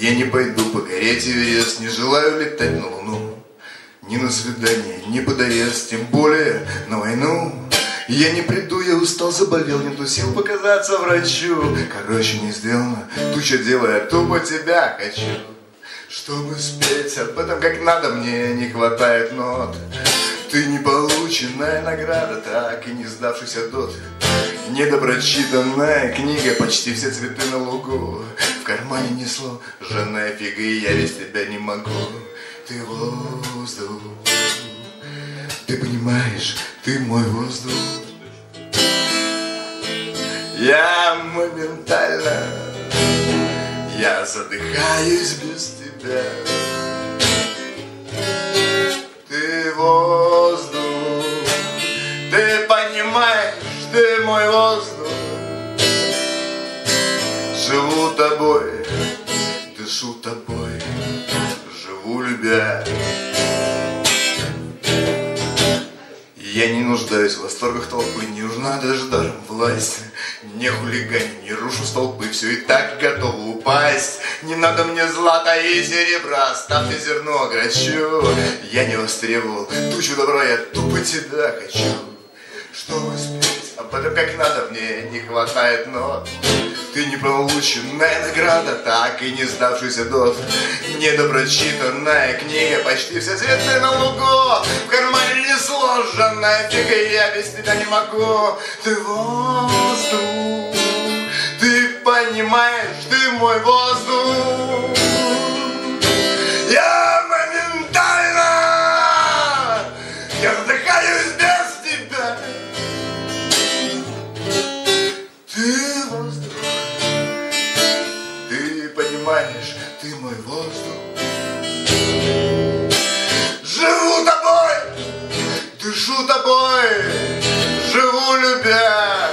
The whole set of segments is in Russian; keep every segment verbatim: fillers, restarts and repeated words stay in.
Я не пойду покорять Эверест, не желаю летать на Луну. Ни на свидание, ни под арест, тем более на войну. Я не приду, я устал, заболел, нету сил показаться врачу. Короче, не сделано, туча дела, я тупо тебя хочу. Чтобы спеть об этом как надо, мне не хватает нот. Ты не полученная награда, так и не сдавшийся дот. Недопрочитанная книга, почти все цветы на лугу. В кармане несло жженая фига, и я без тебя не могу. Ты воздух, ты понимаешь, ты мой воздух. Я моментально, я задыхаюсь без тебя. Ты воздух, ты понимаешь, ты мой воздух. Живу тобой, дышу тобой, живу любя. Я не нуждаюсь в восторгах толпы, не нужна даже даже власть. Не хулигань, не рушу столпы, все и так готово упасть. Не надо мне злата и серебра, ставьте зерно ограчу. Я не востребовал тучу добра, я тупо тебя хочу. Чтобы спеть об этом как надо, мне не хватает нот. Ты не полученная награда, так и не сдавшийся дот. Недопрочитанная книга, почти все цветы на лугу. В кармане не сложенная фига, я без тебя не могу. Ты воздух, ты понимаешь, ты мой воздух. Я моментально, я задыхаюсь без тебя. Ты воздух, ты понимаешь, ты мой воздух. Живу тобой, дышу тобой, живу любя.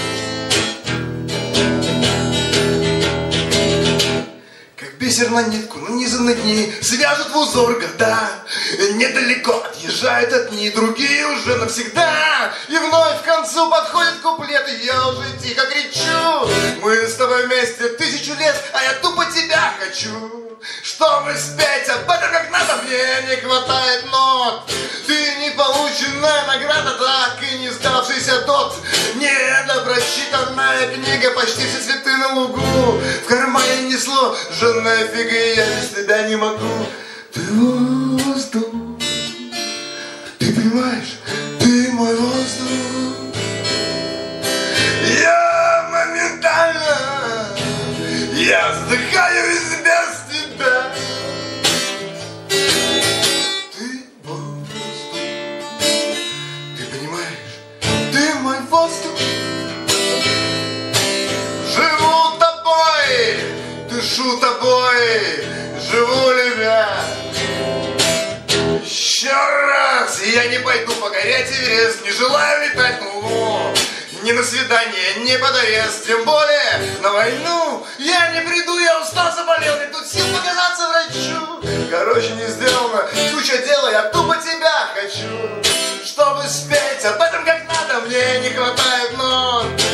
Как бисер на нитку нанизаны дни, свяжут в узор года. Недалеко отъезжают одни, другие уже навсегда. И вновь к концу подходит куплет, и я уже тихо кричу. Мы с тобой вместе тысячу лет, а я тупо тебя хочу. Чтобы спеть об этом как надо, мне не хватает нот. Ты не полученная награда, так и не сдавшийся дот. Недопрочитанная книга, почти все цветы на лугу. В кармане несло жженая фига, и я без тебя не могу. Ты воздух, ты понимаешь, ты мой воздух. Я моментально, я вздыхаюсь без тебя. Ты воздух, ты понимаешь, ты мой воздух. Живу тобой, дышу тобой, живу любя. Еще раз, я не пойду покорять Эверест, не желаю летать на Луну. Ни на свидание, ни под арест, тем более на войну. Я не приду, я устал, заболел, нет тут сил показаться врачу. Короче, не сделано, туча дела, я тупо тебя хочу. Чтобы спеть об этом как надо, мне не хватает нот.